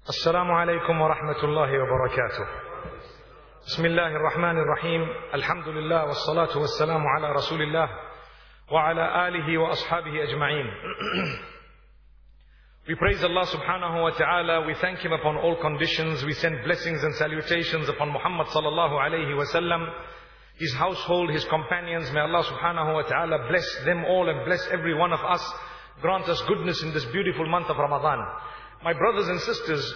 السلام عليكم ورحمة الله وبركاته. بسم الله الرحمن الرحيم. الحمد لله والصلاة والسلام على رسول الله وعلى آله وأصحابه أجمعين. We praise Allah subhanahu wa ta'ala. We thank Him upon all conditions. We send blessings and salutations upon Muhammad sallallahu alayhi wa sallam, his household, his companions. May Allah subhanahu wa ta'ala bless them all and bless every one of us. Grant us goodness in this beautiful month of Ramadan. My brothers and sisters,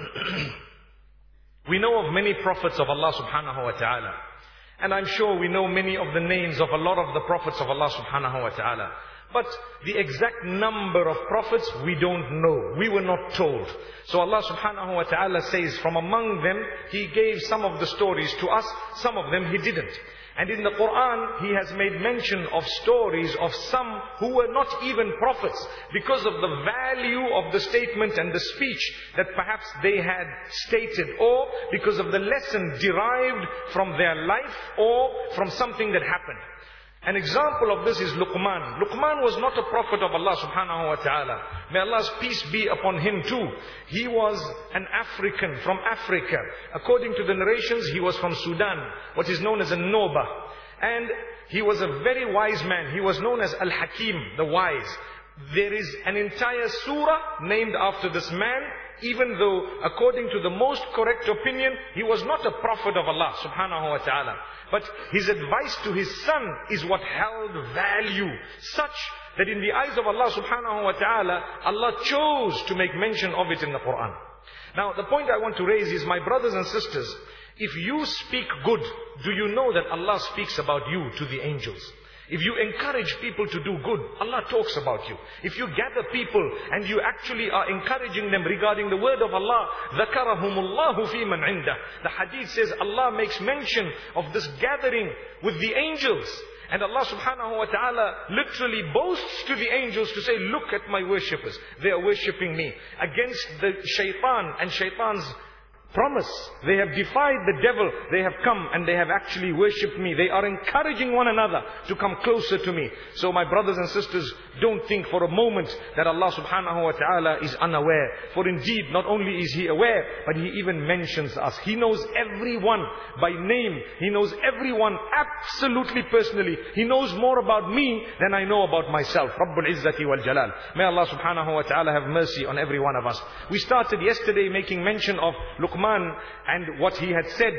we know of many prophets of Allah subhanahu wa ta'ala. And I'm sure we know many of the names of a lot of the prophets of Allah subhanahu wa ta'ala. But the exact number of prophets, we don't know. We were not told. So Allah subhanahu wa ta'ala says, from among them, He gave some of the stories to us, some of them He didn't. And in the Quran, He has made mention of stories of some who were not even prophets, because of the value of the statement and the speech that perhaps they had stated, or because of the lesson derived from their life or from something that happened. An example of this is Luqman. Luqman was not a prophet of Allah subhanahu wa ta'ala. May Allah's peace be upon him too. He was an African from Africa. According to the narrations, he was from Sudan, what is known as a Noba. And he was a very wise man. He was known as Al-Hakim, the wise. There is an entire surah named after this man, even though, according to the most correct opinion, he was not a prophet of Allah subhanahu wa ta'ala. But his advice to his son is what held value, such that in the eyes of Allah subhanahu wa ta'ala, Allah chose to make mention of it in the Quran. Now, the point I want to raise is, my brothers and sisters, if you speak good, do you know that Allah speaks about you to the angels? If you encourage people to do good, Allah talks about you. If you gather people and you actually are encouraging them regarding the word of Allah, ذَكَرَهُمُ اللَّهُ فِي مَنْ عِنْدَهُ. The hadith says Allah makes mention of this gathering with the angels. And Allah subhanahu wa ta'ala literally boasts to the angels to say, look at my worshippers. They are worshipping me. Against the shaitan and shaitan's promise. They have defied the devil. They have come and they have actually worshipped me. They are encouraging one another to come closer to me. So my brothers and sisters, don't think for a moment that Allah subhanahu wa ta'ala is unaware. For indeed, not only is He aware, but He even mentions us. He knows everyone by name. He knows everyone absolutely personally. He knows more about me than I know about myself. Rabbul Izzati wal Jalal. May Allah subhanahu wa ta'ala have mercy on every one of us. We started yesterday making mention of Luqman and what he had said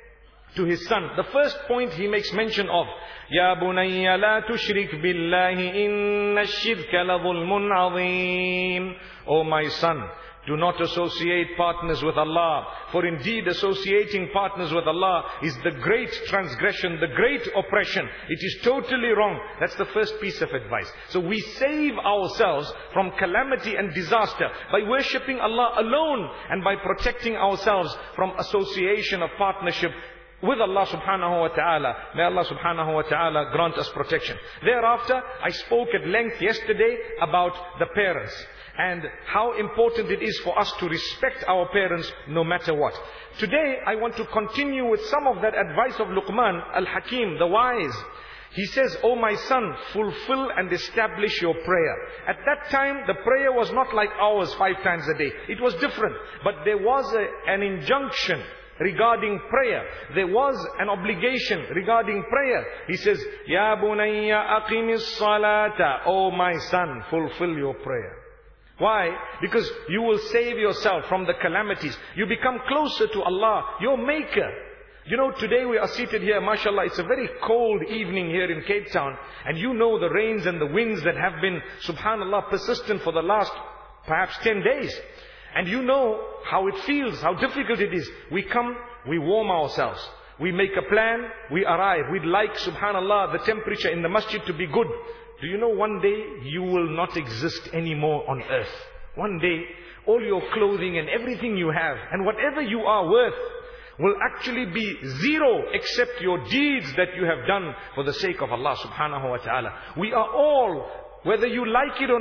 to his son. The first point he makes mention of, Ya bunayya la tushrik billahi inna ash-shirka la dhulmun azim. O my son, do not associate partners with Allah, for indeed associating partners with Allah is the great transgression, the great oppression. It is totally wrong. That's the first piece of advice. So we save ourselves from calamity and disaster by worshipping Allah alone and by protecting ourselves from association of partnership with Allah subhanahu wa ta'ala. May Allah subhanahu wa ta'ala grant us protection. Thereafter, I spoke at length yesterday about the parents and how important it is for us to respect our parents no matter what. Today, I want to continue with some of that advice of Luqman al-Hakim, the wise. He says, O my son, fulfill and establish your prayer. At that time, the prayer was not like ours 5 times a day. It was different. But there was an injunction regarding prayer. There was an obligation regarding prayer. He says, Ya bunayya aqimis salata. O my son, fulfill your prayer. Why? Because you will save yourself from the calamities. You become closer to Allah, your Maker. You know, today we are seated here, mashallah, it's a very cold evening here in Cape Town. And you know the rains and the winds that have been, subhanallah, persistent for the last perhaps 10 days. And you know how it feels, how difficult it is. We come, we warm ourselves. We make a plan, we arrive. We'd like, subhanallah, the temperature in the masjid to be good. Do you know one day you will not exist anymore on earth? One day, all your clothing and everything you have and whatever you are worth will actually be zero except your deeds that you have done for the sake of Allah subhanahu wa ta'ala. We are all, whether you like it or not,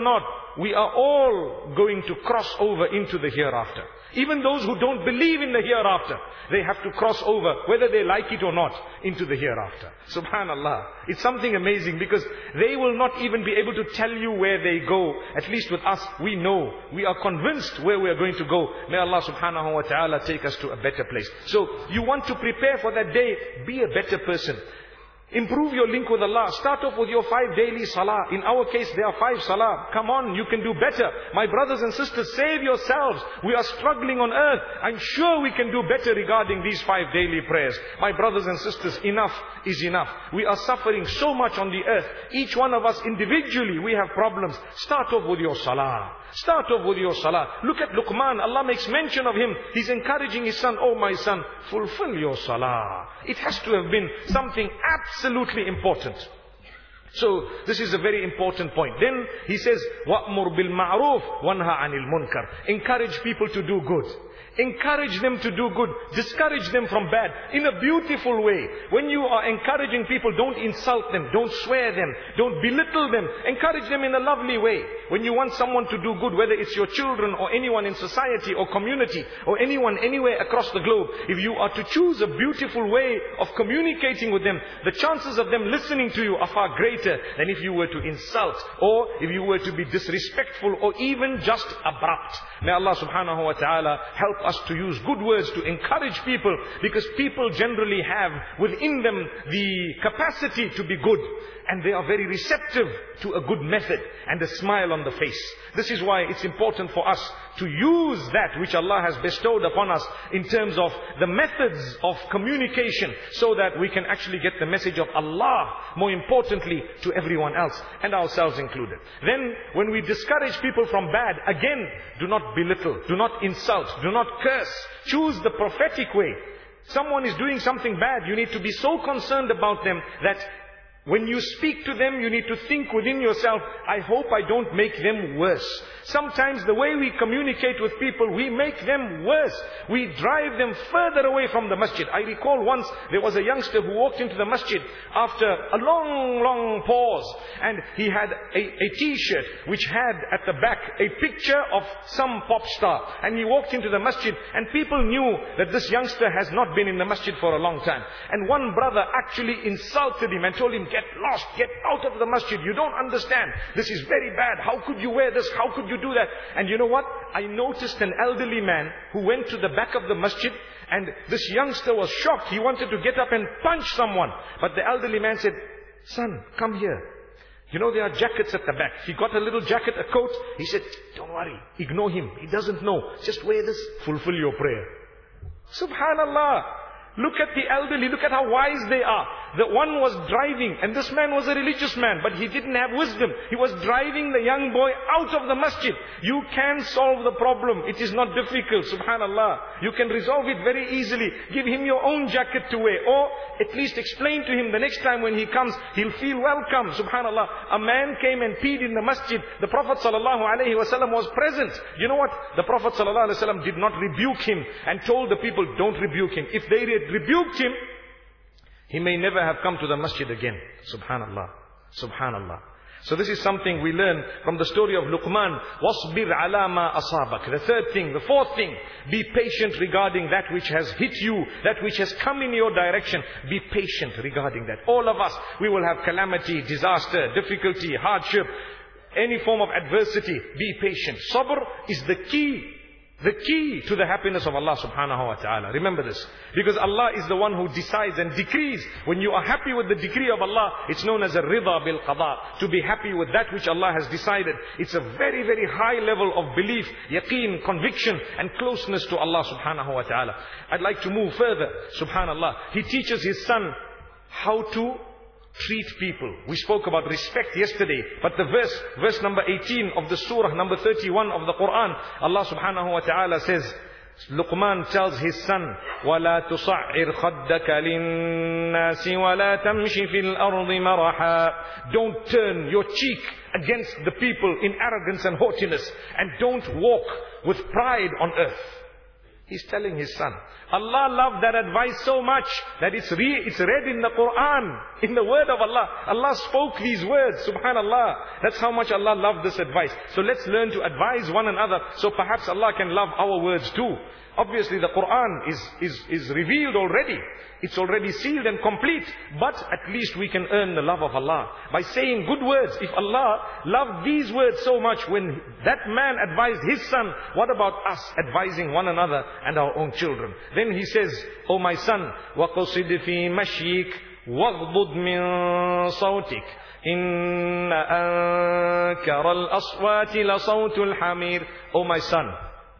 we are all going to cross over into the hereafter. Even those who don't believe in the hereafter, they have to cross over, whether they like it or not, into the hereafter. Subhanallah. It's something amazing, because they will not even be able to tell you where they go. At least with us, we know. We are convinced where we are going to go. May Allah subhanahu wa ta'ala take us to a better place. So, you want to prepare for that day, be a better person. Improve your link with Allah. Start off with your 5 daily salah. In our case, there are 5 salah. Come on, you can do better. My brothers and sisters, save yourselves. We are struggling on earth. I'm sure we can do better regarding these 5 daily prayers. My brothers and sisters, enough is enough. We are suffering so much on the earth. Each one of us individually, we have problems. Start off with your salah. Start off with your salah. Look at Luqman. Allah makes mention of him. He's encouraging his son, oh my son, fulfill your salah. It has to have been something absolutely important. So, this is a very important point. Then, he says, وَأْمُرْ بِالْمَعْرُوفِ وَانْهَا عَنِ الْمُنْكَرِ. Encourage people to do good. Encourage them to do good. Discourage them from bad. In a beautiful way. When you are encouraging people, don't insult them. Don't swear them. Don't belittle them. Encourage them in a lovely way. When you want someone to do good, whether it's your children or anyone in society or community or anyone anywhere across the globe, if you are to choose a beautiful way of communicating with them, the chances of them listening to you are far greater than if you were to insult or if you were to be disrespectful or even just abrupt. May Allah subhanahu wa ta'ala help us to use good words to encourage people, because people generally have within them the capacity to be good, and they are very receptive to a good method and a smile on the face. This is why it's important for us to use that which Allah has bestowed upon us in terms of the methods of communication, so that we can actually get the message of Allah, more importantly, to everyone else, and ourselves included. Then, when we discourage people from bad, again, do not belittle, do not insult, do not curse. Choose the prophetic way. Someone is doing something bad, you need to be so concerned about them that when you speak to them, you need to think within yourself, I hope I don't make them worse. Sometimes the way we communicate with people, we make them worse. We drive them further away from the masjid. I recall once there was a youngster who walked into the masjid after a long pause, and he had a t-shirt which had at the back a picture of some pop star. And he walked into the masjid, and people knew that this youngster has not been in the masjid for a long time. And one brother actually insulted him and told him, get lost, get out of the masjid, you don't understand, this is very bad, how could you wear this, how could you do that? And you know what? I noticed an elderly man who went to the back of the masjid, and this youngster was shocked. He wanted to get up and punch someone, but the elderly man said, son, come here. You know, there are jackets at the back. He got a little jacket, a coat. He said, don't worry, ignore him, he doesn't know, just wear this, fulfill your prayer. Subhanallah. Look at the elderly, look at how wise they are. The one was driving, and this man was a religious man, but he didn't have wisdom. He was driving the young boy out of the masjid. You can solve the problem. It is not difficult, subhanallah. You can resolve it very easily. Give him your own jacket to wear, or at least explain to him the next time when he comes, he'll feel welcome, subhanallah. A man came and peed in the masjid. The Prophet ﷺ was present. You know what? The Prophet ﷺ did not rebuke him and told the people, don't rebuke him. If they had rebuked him, he may never have come to the masjid again. Subhanallah. Subhanallah. So this is something we learn from the story of Luqman. وَاصْبِرْ عَلَى مَا أَصَابَكَ. The third thing, the fourth thing, be patient regarding that which has hit you, that which has come in your direction. Be patient regarding that. All of us, we will have calamity, disaster, difficulty, hardship, any form of adversity. Be patient. Sabr is the key. The key to the happiness of Allah subhanahu wa ta'ala. Remember this. Because Allah is the one who decides and decrees. When you are happy with the decree of Allah, it's known as a rida bil qada. To be happy with that which Allah has decided. It's a very, very high level of belief, yaqeen, conviction, and closeness to Allah subhanahu wa ta'ala. I'd like to move further. Subhanallah. He teaches his son how to treat people. We spoke about respect yesterday, but the verse number 18 of the surah number 31 of the Quran, Allah subhanahu wa ta'ala says, Luqman tells his son, وَلَا تُصَعِّرْ خَدَّكَ لِلنَّاسِ وَلَا تَمْشِ فِي الْأَرْضِ مَرَحًا. Don't turn your cheek against the people in arrogance and haughtiness, and don't walk with pride on earth. He's telling his son. Allah loved that advice so much that it's read in the Quran, in the word of Allah. Allah spoke these words, subhanallah. That's how much Allah loved this advice. So let's learn to advise one another, so perhaps Allah can love our words too. Obviously the Quran is revealed already. It's already sealed and complete. But at least we can earn the love of Allah by saying good words. If Allah loved these words so much when that man advised his son, what about us advising one another and our own children? Then he says, "O my son, وَقَصِدْ فِي مَشْيِكَ وَاغْضُضْ مِنْ صَوْتِكَ إِنَّ أَنْكَرَ الْأَصْوَاتِ لَصَوْتُ الْحَمِيرِ." O my son,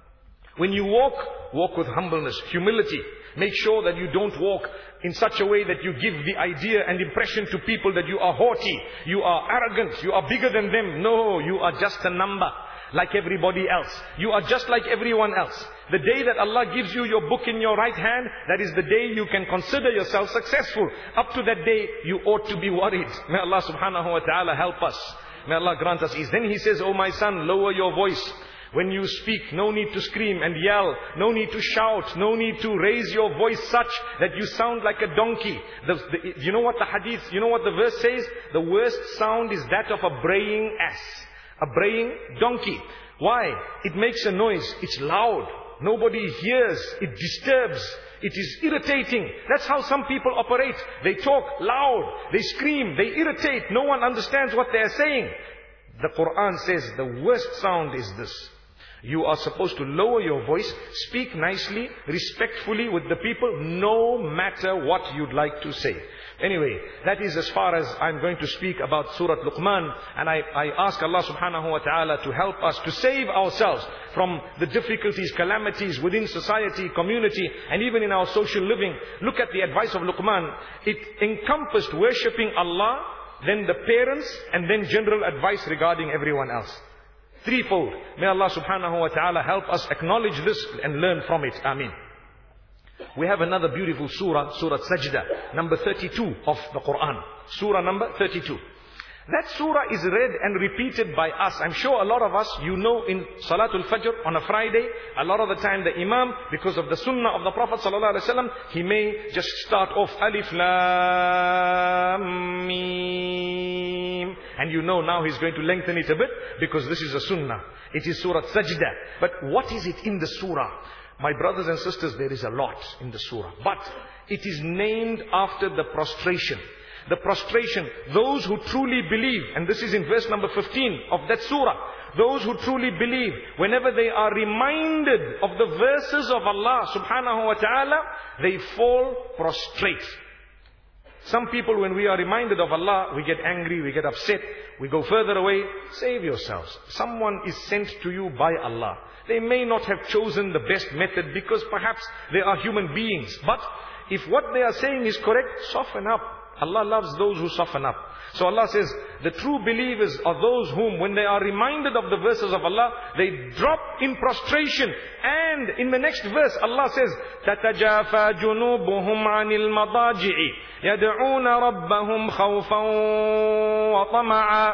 when you walk with humbleness, humility. Make sure that you don't walk in such a way that you give the idea and impression to people that you are haughty, you are arrogant, you are bigger than them. No, you are just a number like everybody else. You are just like everyone else. The day that Allah gives you your book in your right hand, that is the day you can consider yourself successful. Up to that day, you ought to be worried. May Allah subhanahu wa ta'ala help us. May Allah grant us ease. Then he says, "O my son, lower your voice. When you speak, no need to scream and yell, no need to shout, no need to raise your voice such that you sound like a donkey." You know what the hadith, you know what the verse says? The worst sound is that of a braying ass, a braying donkey. Why? It makes a noise, it's loud, nobody hears, it disturbs, it is irritating. That's how some people operate. They talk loud, they scream, they irritate, no one understands what they are saying. The Quran says the worst sound is this. You are supposed to lower your voice, speak nicely, respectfully with the people, no matter what you'd like to say. Anyway, that is as far as I'm going to speak about Surah Luqman. And I ask Allah subhanahu wa ta'ala to help us to save ourselves from the difficulties, calamities within society, community, and even in our social living. Look at the advice of Luqman. It encompassed worshipping Allah, then the parents, and then general advice regarding everyone else. Threefold. May Allah subhanahu wa ta'ala help us acknowledge this and learn from it. Ameen. We have another beautiful surah, Surah Sajdah, number 32 of the Quran. Surah number 32. That surah is read and repeated by us. I'm sure a lot of us, you know, in Salatul Fajr on a Friday, a lot of the time the Imam, because of the Sunnah of the Prophet ﷺ, he may just start off Alif Lam Mim. And you know now he's going to lengthen it a bit because this is a Sunnah. It is Surah Sajdah. But what is it in the surah? My brothers and sisters, there is a lot in the surah. But it is named after the prostration. The prostration, those who truly believe, and this is in verse number 15 of that surah. Those who truly believe, whenever they are reminded of the verses of Allah subhanahu wa ta'ala, they fall prostrate. Some people, when we are reminded of Allah, we get angry, we get upset, we go further away. Save yourselves. Someone is sent to you by Allah. They may not have chosen the best method because perhaps they are human beings. But if what they are saying is correct, soften up. Allah loves those who soften up. So Allah says, the true believers are those whom, when they are reminded of the verses of Allah, they drop in prostration. And in the next verse, Allah says, تَتَجَافَى جُنُوبُهُمْ عَنِ الْمَضَاجِعِ يَدْعُونَ رَبَّهُمْ خَوْفًا وَطَمَعًا.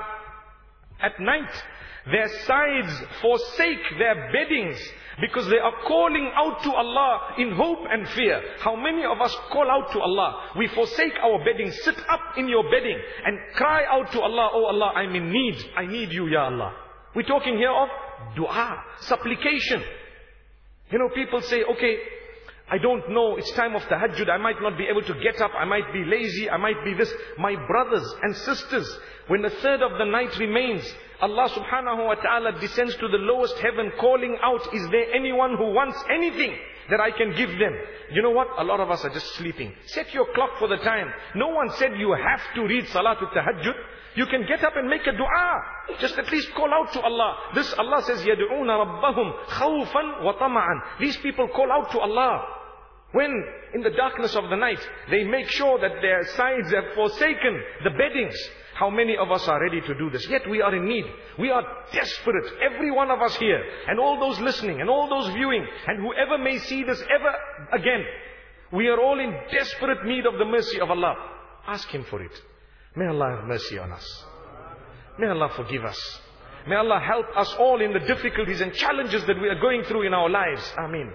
At night, their sides forsake their beddings because they are calling out to Allah in hope and fear. How many of us call out to Allah? We forsake our bedding, sit up in your bedding and cry out to Allah, "Oh Allah, I'm in need. I need you, Ya Allah." We're talking here of dua, supplication. You know, people say, okay, I don't know, it's time of tahajjud, I might not be able to get up, I might be lazy, I might be this. My brothers and sisters, when the third of the night remains, Allah subhanahu wa ta'ala descends to the lowest heaven calling out, "Is there anyone who wants anything that I can give them?" You know what? A lot of us are just sleeping. Set your clock for the time. No one said you have to read Salatul Tahajjud. You can get up and make a dua. Just at least call out to Allah. This Allah says, يَدْعُونَ رَبَّهُمْ خَوْفًا وَطَمَعًا. These people call out to Allah. When in the darkness of the night, they make sure that their sides have forsaken the beddings. How many of us are ready to do this? Yet we are in need. We are desperate. Every one of us here. And all those listening. And all those viewing. And whoever may see this ever again. We are all in desperate need of the mercy of Allah. Ask Him for it. May Allah have mercy on us. May Allah forgive us. May Allah help us all in the difficulties and challenges that we are going through in our lives. Ameen.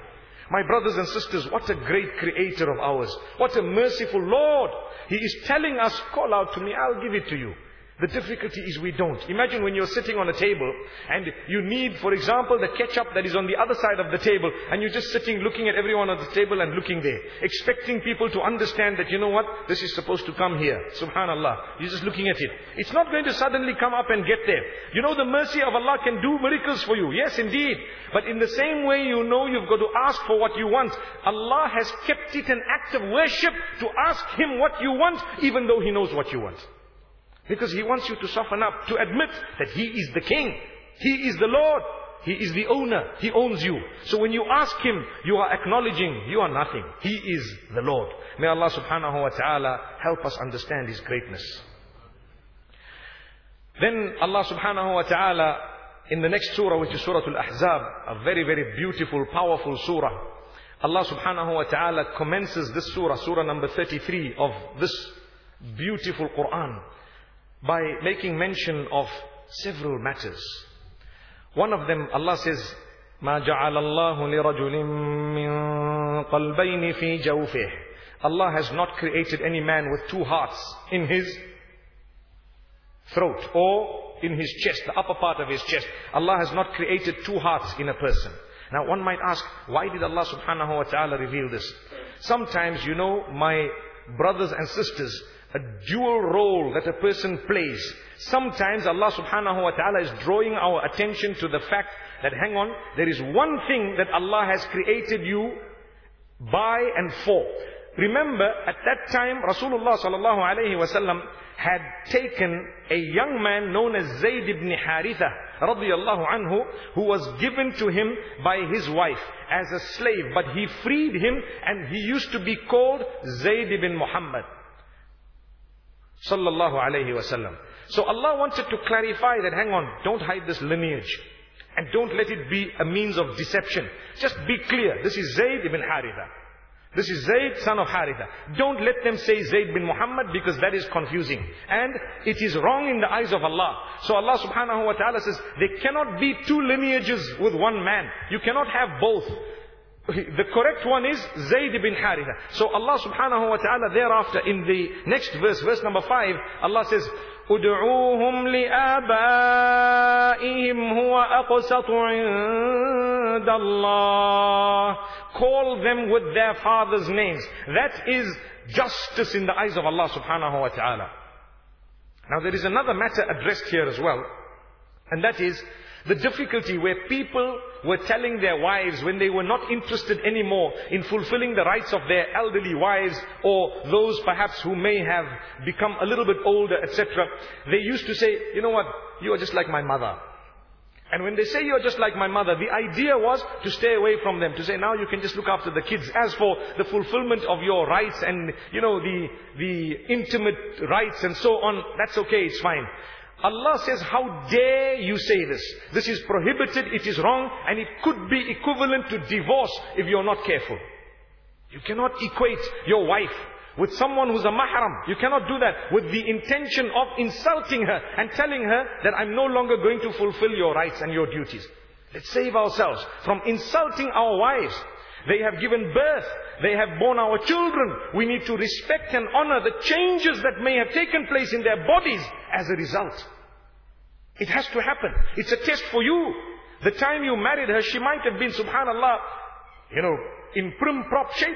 My brothers and sisters, what a great creator of ours. What a merciful Lord. He is telling us, call out to me, I'll give it to you. The difficulty is we don't. Imagine when you're sitting on a table and you need, for example, the ketchup that is on the other side of the table, and you're just sitting looking at everyone on the table and looking there, expecting people to understand that, you know what, this is supposed to come here. Subhanallah. You're just looking at it. It's not going to suddenly come up and get there. You know the mercy of Allah can do miracles for you. Yes, indeed. But in the same way, you know you've got to ask for what you want. Allah has kept it an act of worship to ask Him what you want, even though He knows what you want. Because He wants you to soften up, to admit that He is the King. He is the Lord. He is the owner. He owns you. So when you ask Him, you are acknowledging you are nothing. He is the Lord. May Allah subhanahu wa ta'ala help us understand His greatness. Then Allah subhanahu wa ta'ala, in the next surah, which is Surah Al-Ahzab, a very, very beautiful, powerful surah, Allah subhanahu wa ta'ala commences this surah, surah number 33 of this beautiful Quran, by making mention of several matters. One of them, Allah says, مَا جَعَلَ اللَّهُ لِرَجُلٍ مِّن قَلْبَيْنِ فِي جَوْفِهِ. Allah has not created any man with two hearts in his throat or in his chest, the upper part of his chest. Allah has not created two hearts in a person. Now one might ask, why did Allah subhanahu wa ta'ala reveal this? Sometimes, you know, my brothers and sisters, a dual role that a person plays. Sometimes Allah subhanahu wa ta'ala is drawing our attention to the fact that, hang on, there is one thing that Allah has created you by and for. Remember, at that time, Rasulullah sallallahu alayhi wa sallam had taken a young man known as Zayd ibn Haritha radiyallahu anhu, who was given to him by his wife as a slave. But he freed him and he used to be called Zayd ibn Muhammad sallallahu alayhi wa sallam. So Allah wanted to clarify that, hang on, don't hide this lineage. And don't let it be a means of deception. Just be clear. This is Zayd ibn Haritha. This is Zayd, son of Haritha. Don't let them say Zayd bin Muhammad, because that is confusing. And it is wrong in the eyes of Allah. So Allah subhanahu wa ta'ala says, there cannot be two lineages with one man. You cannot have both. The correct one is Zayd ibn Haritha. So Allah subhanahu wa ta'ala thereafter, in the next verse, verse number 5, Allah says, أُدْعُوهُمْ لِآبَائِهِمْ هُوَ أَقْسَطُ عِنْدَ اللَّهِ. Call them with their fathers' names. That is justice in the eyes of Allah subhanahu wa ta'ala. Now there is another matter addressed here as well. And that is the difficulty where people were telling their wives, when they were not interested anymore in fulfilling the rights of their elderly wives, or those perhaps who may have become a little bit older, etc. They used to say, you know what, you are just like my mother. And when they say you're just like my mother, the idea was to stay away from them, to say now you can just look after the kids. As for the fulfillment of your rights and, you know, the intimate rights and so on, that's okay, it's fine. Allah says, how dare you say this? This is prohibited, it is wrong, and it could be equivalent to divorce if you're not careful. You cannot equate your wife with someone who's a mahram. You cannot do that with the intention of insulting her and telling her that I'm no longer going to fulfill your rights and your duties. Let's save ourselves from insulting our wives. They have given birth. They have borne our children. We need to respect and honor the changes that may have taken place in their bodies as a result. It has to happen. It's a test for you. The time you married her, she might have been, subhanallah, you know, in prim prop shape.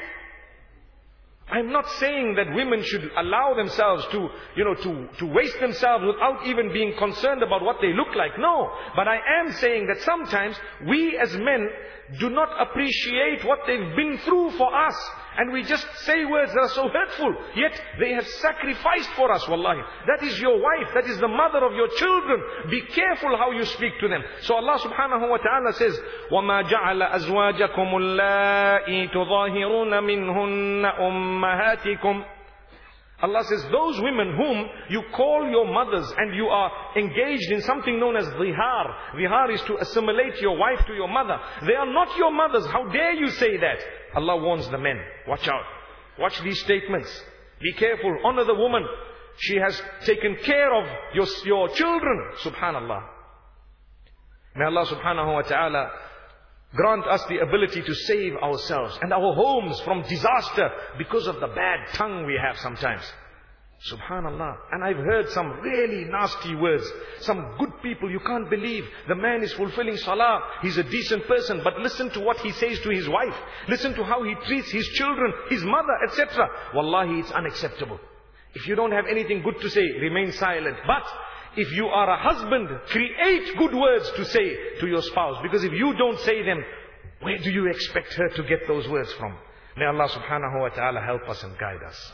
I'm not saying that women should allow themselves to, you know, to waste themselves without even being concerned about what they look like. No. But I am saying that sometimes we as men do not appreciate what they've been through for us. And we just say words that are so hurtful. Yet they have sacrificed for us, wallahi. That is your wife. That is the mother of your children. Be careful how you speak to them. So Allah subhanahu wa ta'ala says, وَمَا جَعَلَ أَزْوَاجَكُمُ اللَّائِي تُظَاهِرُونَ مِنْهُنَّ أُمَّهَاتِكُمْ. Allah says, those women whom you call your mothers and you are engaged in something known as zihar. Zihar is to assimilate your wife to your mother. They are not your mothers. How dare you say that? Allah warns the men. Watch out. Watch these statements. Be careful. Honor the woman. She has taken care of your children. Subhanallah. May Allah subhanahu wa ta'ala Grant us the ability to save ourselves and our homes from disaster because of the bad tongue we have sometimes. Subhanallah. And I've heard some really nasty words. Some good people, you can't believe. The man is fulfilling salah. He's a decent person. But listen to what he says to his wife. Listen to how he treats his children, his mother, etc. Wallahi, it's unacceptable. If you don't have anything good to say, remain silent. But if you are a husband, create good words to say to your spouse. Because if you don't say them, where do you expect her to get those words from? May Allah subhanahu wa ta'ala help us and guide us.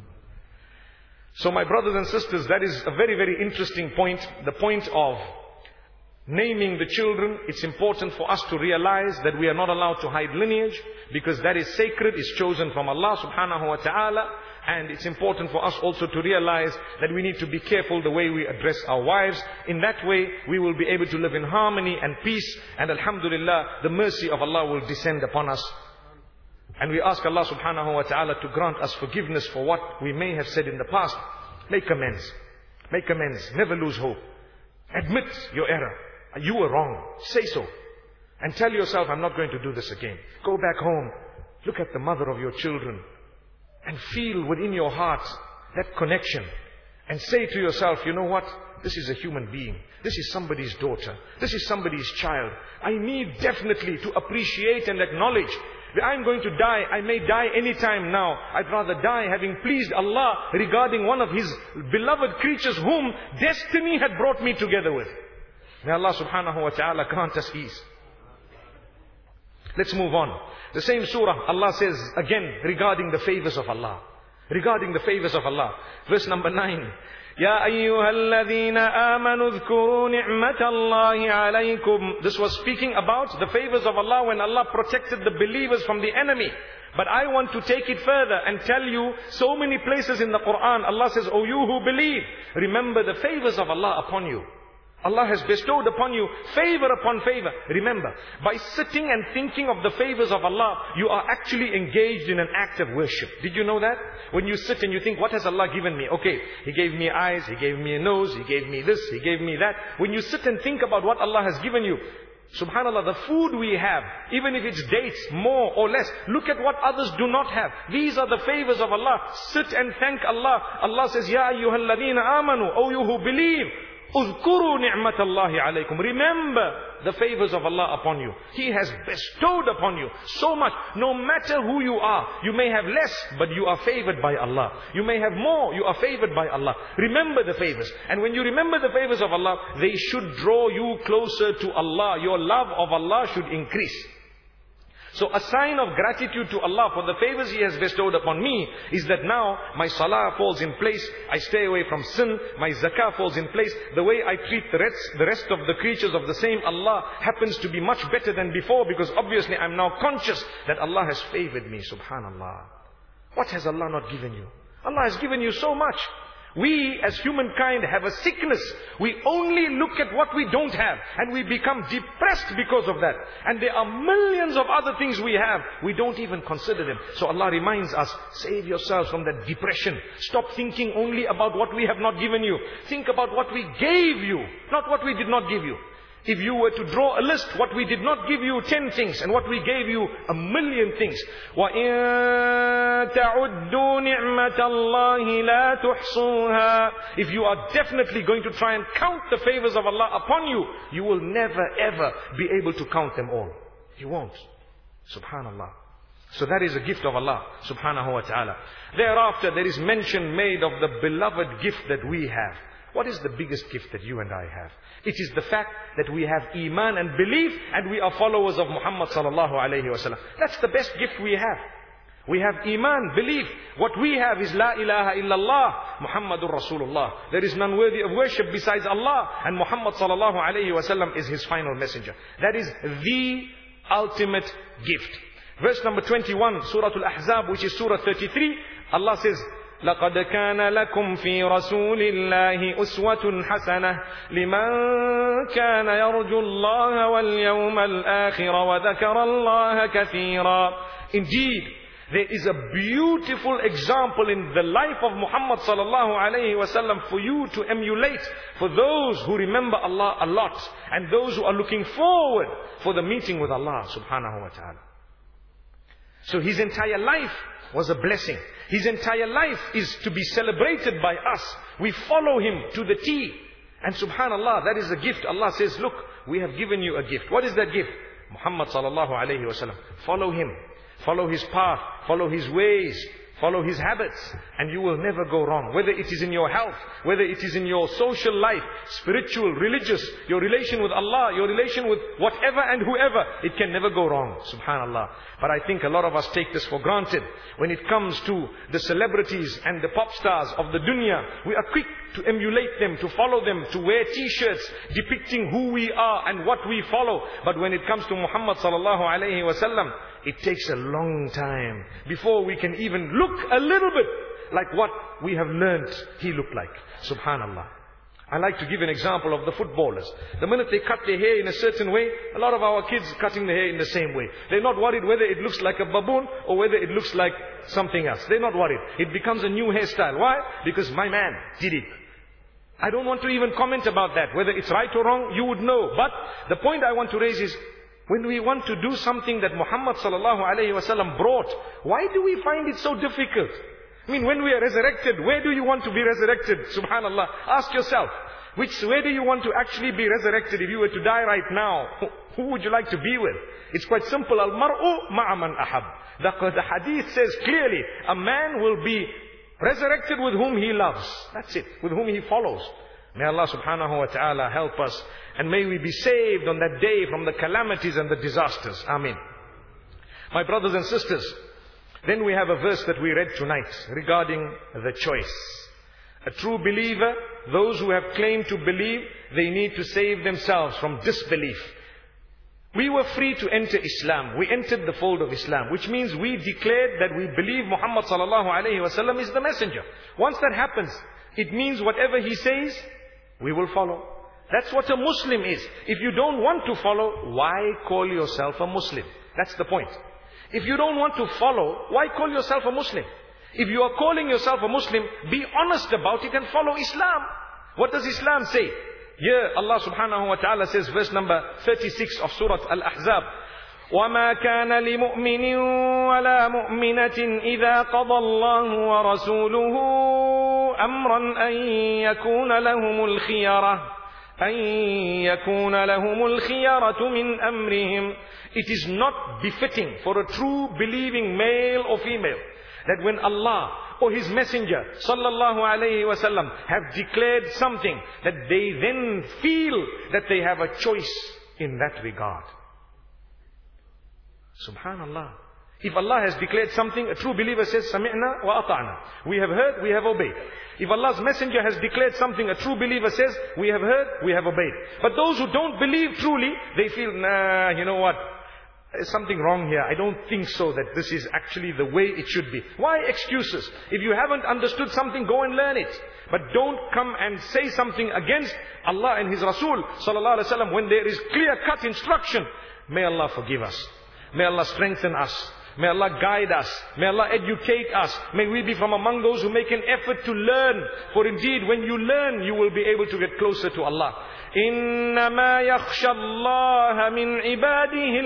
So my brothers and sisters, that is a very, very interesting point. The point of naming the children. It's important for us to realize that we are not allowed to hide lineage, because that is sacred, it's chosen from Allah subhanahu wa ta'ala. And it's important for us also to realize that we need to be careful the way we address our wives. In that way, we will be able to live in harmony and peace. And alhamdulillah, the mercy of Allah will descend upon us. And we ask Allah subhanahu wa ta'ala to grant us forgiveness for what we may have said in the past. Make amends. Make amends. Never lose hope. Admit your error. You were wrong. Say so. And tell yourself, I'm not going to do this again. Go back home. Look at the mother of your children. And feel within your heart that connection. And say to yourself, you know what? This is a human being. This is somebody's daughter. This is somebody's child. I need definitely to appreciate and acknowledge that I'm going to die. I may die any time now. I'd rather die having pleased Allah regarding one of His beloved creatures whom destiny had brought me together with. May Allah subhanahu wa ta'ala grant us ease. Let's move on. The same surah, Allah says again regarding the favors of Allah. Regarding the favors of Allah. Verse number 9. Ya ayyuhalladhina amanu dhkuru ni'matallahi alaykum. This was speaking about the favors of Allah when Allah protected the believers from the enemy. But I want to take it further and tell you, so many places in the Quran, Allah says, O you who believe, remember the favors of Allah upon you. Allah has bestowed upon you favor upon favor. Remember, by sitting and thinking of the favors of Allah, you are actually engaged in an act of worship. Did you know that? When you sit and you think, what has Allah given me? Okay, He gave me eyes, He gave me a nose, He gave me this, He gave me that. When you sit and think about what Allah has given you, subhanallah, the food we have, even if it's dates, more or less, look at what others do not have. These are the favors of Allah. Sit and thank Allah. Allah says, Ya ayyuhalladhina amanu, O you who believe, Uzkuru ni'matallahi alaykum. Remember the favors of Allah upon you. He has bestowed upon you so much. No matter who you are, you may have less, but you are favored by Allah. You may have more, you are favored by Allah. Remember the favors. And when you remember the favors of Allah, they should draw you closer to Allah. Your love of Allah should increase. So a sign of gratitude to Allah for the favors He has bestowed upon me is that now my salah falls in place, I stay away from sin, my zakah falls in place, the way I treat the rest of the creatures of the same Allah happens to be much better than before, because obviously I'm now conscious that Allah has favored me, subhanallah. What has Allah not given you? Allah has given you so much. We as humankind have a sickness. We only look at what we don't have and we become depressed because of that. And there are millions of other things we have. We don't even consider them. So Allah reminds us, save yourselves from that depression. Stop thinking only about what we have not given you. Think about what we gave you, not what we did not give you. If you were to draw a list, what we did not give you 10 things and what we gave you 1,000,000 things. وَإِن تَعُدُّوا نِعْمَةَ اللَّهِ لَا تُحْصُوهَا. If you are definitely going to try and count the favors of Allah upon you, you will never ever be able to count them all. You won't. Subhanallah. So that is a gift of Allah subhanahu wa ta'ala. Thereafter there is mention made of the beloved gift that we have. What is the biggest gift that you and I have? It is the fact that we have iman and belief and we are followers of Muhammad sallallahu alayhi wa sallam. That's the best gift we have. We have iman, belief. What we have is La ilaha illallah, Muhammadur Rasulullah. There is none worthy of worship besides Allah, and Muhammad sallallahu alayhi wa sallam is His final messenger. That is the ultimate gift. Verse number 21, Surah Al-Ahzab, which is Surah 33, Allah says, لقد كان لكم في رسول الله أسوة حسنة لمن كان يرجو الله واليوم الآخر وذكر الله كثيرا. Indeed, There is a beautiful example in the life of Muhammad sallallahu alayhi wasallam for you to emulate, for those who remember Allah a lot and those who are looking forward for the meeting with Allah subhanahu wa ta'ala. So his entire life was a blessing. His entire life is to be celebrated by us. We follow him to the T. And subhanallah, that is a gift. Allah says, look, we have given you a gift. What is that gift? Muhammad sallallahu alayhi wasallam. Follow him. Follow his path, follow his ways, follow his habits, and you will never go wrong. Whether it is in your health, whether it is in your social life, spiritual, religious, your relation with Allah, your relation with whatever and whoever, it can never go wrong. Subhanallah. But I think a lot of us take this for granted. When it comes to the celebrities and the pop stars of the dunya, we are quick to emulate them, to follow them, to wear t-shirts depicting who we are and what we follow. But when it comes to Muhammad sallallahu alayhi wasallam, it takes a long time before we can even look a little bit like what we have learned he looked like. Subhanallah. I like to give an example of the footballers. The minute they cut their hair in a certain way, a lot of our kids cutting their hair in the same way. They're not worried whether it looks like a baboon or whether it looks like something else. They're not worried. It becomes a new hairstyle. Why? Because my man did it. I don't want to even comment about that. Whether it's right or wrong, you would know. But the point I want to raise is, when we want to do something that Muhammad sallallahu alayhi wasallam brought, why do we find it so difficult? I mean, when we are resurrected, where do you want to be resurrected? Subhanallah. Ask yourself, where do you want to actually be resurrected if you were to die right now? Who would you like to be with? It's quite simple. Al-mar'u ma'a man ahab. The hadith says clearly, a man will be resurrected with whom he loves. That's it. With whom he follows. May Allah subhanahu wa ta'ala help us. And may we be saved on that day from the calamities and the disasters. Ameen. My brothers and sisters, then we have a verse that we read tonight regarding the choice. A true believer, those who have claimed to believe, they need to save themselves from disbelief. We were free to enter Islam. We entered the fold of Islam, which means we declared that we believe Muhammad sallallahu alayhi wasallam is the messenger. Once that happens, it means whatever he says, we will follow. That's what a Muslim is. If you don't want to follow, why call yourself a Muslim? That's the point. If you don't want to follow, why call yourself a Muslim? If you are calling yourself a Muslim, be honest about it and follow Islam. What does Islam say? Here Allah subhanahu wa ta'ala says, verse number 36 of Surah Al-Ahzab, وَمَا كَانَ لِمُؤْمِنٍ وَلَا مُؤْمِنَةٍ إِذَا قَضَى اللَّهُ وَرَسُولُهُ أَمْرًا أن يكون لهم الخيارة من أمرهم. It is not befitting for a true believing male or female that when Allah or His Messenger sallallahu alayhi wasallam have declared something, that they then feel that they have a choice in that regard. Subhanallah. If Allah has declared something, a true believer says, Sami'na wa ata'na. We have heard, we have obeyed. If Allah's messenger has declared something, a true believer says, we have heard, we have obeyed. But those who don't believe truly, they feel, nah, you know what? There's something wrong here. I don't think so that this is actually the way it should be. Why excuses? If you haven't understood something, go and learn it. But don't come and say something against Allah and His Rasul sallallahu alaihi wasallam when there is clear-cut instruction. May Allah forgive us. May Allah strengthen us. May Allah guide us. May Allah educate us. May we be from among those who make an effort to learn. For indeed, when you learn, you will be able to get closer to Allah. إِنَّمَا يَخْشَى اللَّهَ مِنْ عِبَادِهِ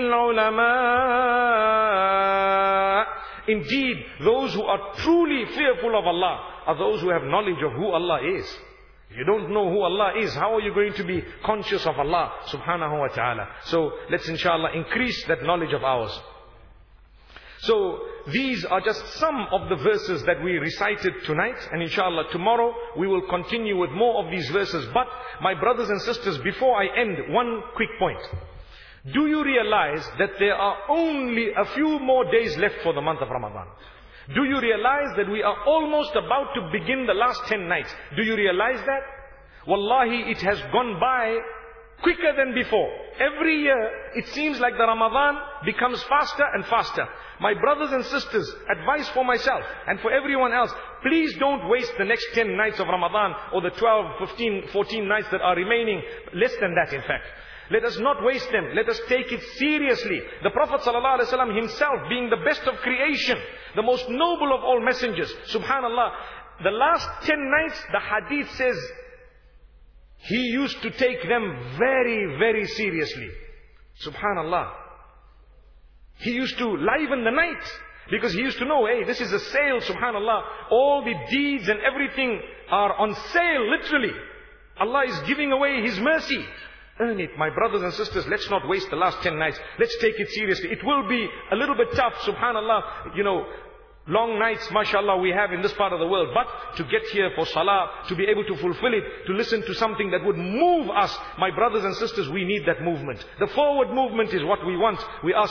الْعُلَمَاءِ. Indeed, those who are truly fearful of Allah are those who have knowledge of who Allah is. If you don't know who Allah is, how are you going to be conscious of Allah subhanahu wa ta'ala? So let's inshallah increase that knowledge of ours. So these are just some of the verses that we recited tonight, and inshallah tomorrow we will continue with more of these verses. But my brothers and sisters, before I end, one quick point. Do you realize that there are only a few more days left for the month of Ramadan? Do you realize that we are almost about to begin the last 10 nights? Do you realize that? Wallahi, it has gone by quicker than before. Every year, it seems like the Ramadan becomes faster and faster. My brothers and sisters, advice for myself and for everyone else, please don't waste the next 10 nights of Ramadan or the 12, 15, 14 nights that are remaining. Less than that, in fact. Let us not waste them. Let us take it seriously. The Prophet ﷺ himself, being the best of creation, the most noble of all messengers, subhanallah, the last 10 nights, the hadith says, he used to take them very, very seriously. Subhanallah. He used to liven the night. Because he used to know, hey, this is a sale, subhanallah. All the deeds and everything are on sale, literally. Allah is giving away His mercy. Earn it, my brothers and sisters. Let's not waste the last 10 nights. Let's take it seriously. It will be a little bit tough, subhanallah. You know, long nights, mashallah, we have in this part of the world. But to get here for salah, to be able to fulfill it, to listen to something that would move us, my brothers and sisters, we need that movement. The forward movement is what we want. We ask